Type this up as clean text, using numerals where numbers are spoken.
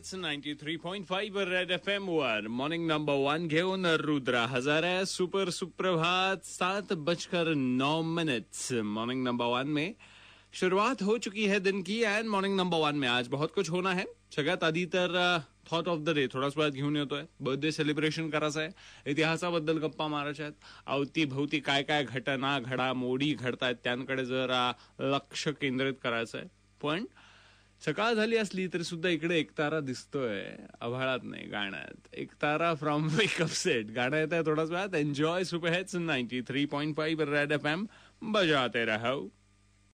Hits 93.5 Red FM वर morning number 1 घेऊन रुद्रा हजार आहे. सुपर सुप्रभात 7:09 मॉर्निंग नंबर 1 में शुरुआत हो चुकी है दिन की. एंड मॉर्निंग नंबर 1 में आज बहुत कुछ होना है. सगळ्यात आधी तर थॉट ऑफ द डे थोडाच वेळात घेऊन येतोय. बर्थडे सेलिब्रेशन करायचं आहे, इतिहासाबद्दल गप्पा मारायच्या आहेत, अवतीभवती काय काय घटना घडामोडी घडतायत त्यांकडे जरा लक्ष केंद्रित करायचं आहे. पण सकाळ झाली असली तरी सुद्धा इकडे एकतारा दिसतोय आभाळात नाही गाण्यात. एकतारा फ्रॉम वेकअप सेट गाणं येत आहे थोडाच वेळात. Enjoy super hits 93.5 Red FM बजाते रहो.